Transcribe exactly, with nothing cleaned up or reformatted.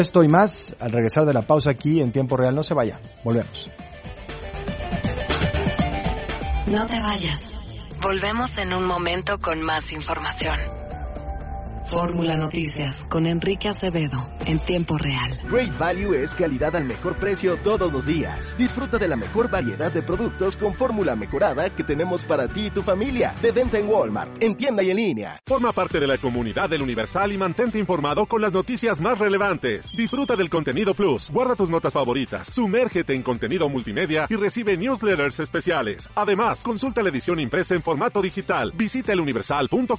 Esto y más al regresar de la pausa aquí en Tiempo Real. No se vaya, volvemos. No te vayas. Volvemos en un momento con más información. Fórmula Noticias con Enrique Acevedo en Tiempo Real. Great Value es calidad al mejor precio todos los días. Disfruta de la mejor variedad de productos con fórmula mejorada que tenemos para ti y tu familia. De venta en Walmart, en tienda y en línea. Forma parte de la comunidad del Universal y mantente informado con las noticias más relevantes. Disfruta del contenido plus, guarda tus notas favoritas, sumérgete en contenido multimedia y recibe newsletters especiales. Además, consulta la edición impresa en formato digital. Visita el universal punto